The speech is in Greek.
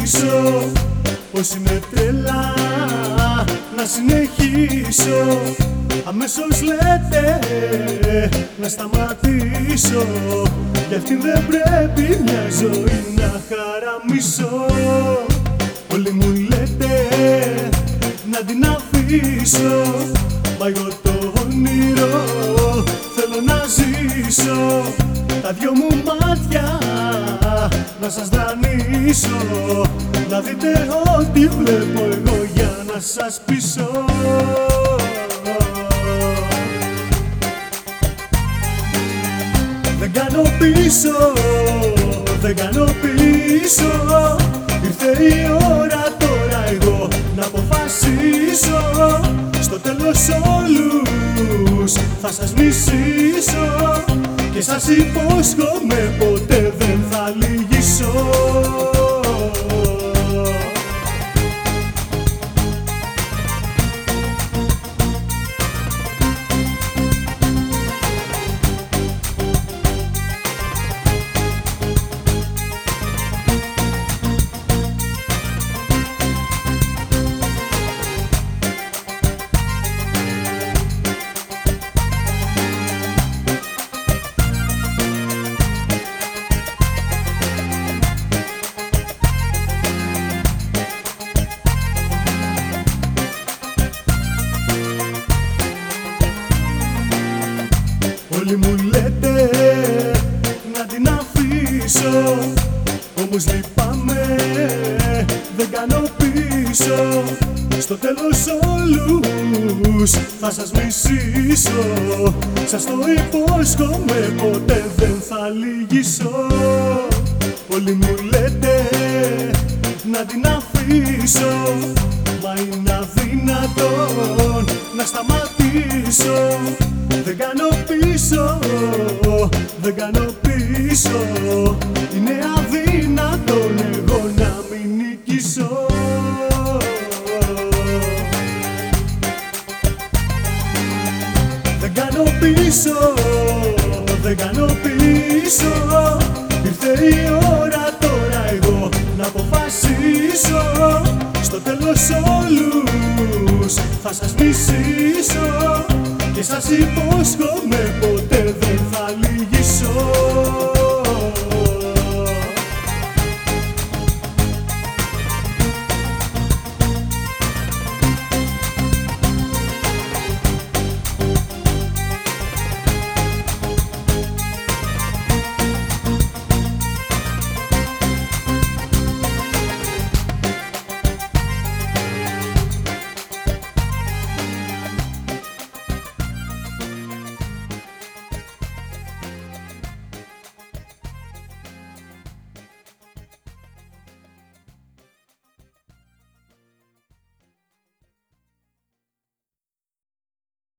πίσω, πως είναι τρελά να συνεχίσω. Αμέσως λέτε να σταματήσω, γι' αυτήν δεν πρέπει μια ζωή να χαραμίσω. Όλοι μου λέτε να την αφήσω, μα εγώ το όνειρο θέλω να ζήσω. Τα δυο μου μάτια να σας δανείσω, να δείτε ό,τι βλέπω εγώ για να σας πείσω. Δεν κάνω πίσω, δεν κάνω πίσω. Ήρθε η ώρα τώρα εγώ να αποφασίσω. Στο τέλος όλους θα σας μισήσω, και σας υπόσχομαι ποτέ δεν θα λυγίσω. Όλοι μου λέτε να την αφήσω, όμως λυπάμαι, δεν κάνω πίσω. Στο τέλος όλους θα σας μισήσω, σας το υπόσχομαι ποτέ δεν θα λυγίσω. Όλοι μου λέτε να την αφήσω, μα είναι αδύνατον να σταματήσω. Δεν κάνω πίσω, δεν κάνω πίσω. Είναι αδύνατον εγώ να μην νικήσω. Δεν κάνω πίσω, δεν κάνω πίσω. Ήρθε η ώρα τώρα εγώ να αποφασίσω. Στο τέλος όλους θα σας μισήσω, και σας υπόσχομαι ποτέ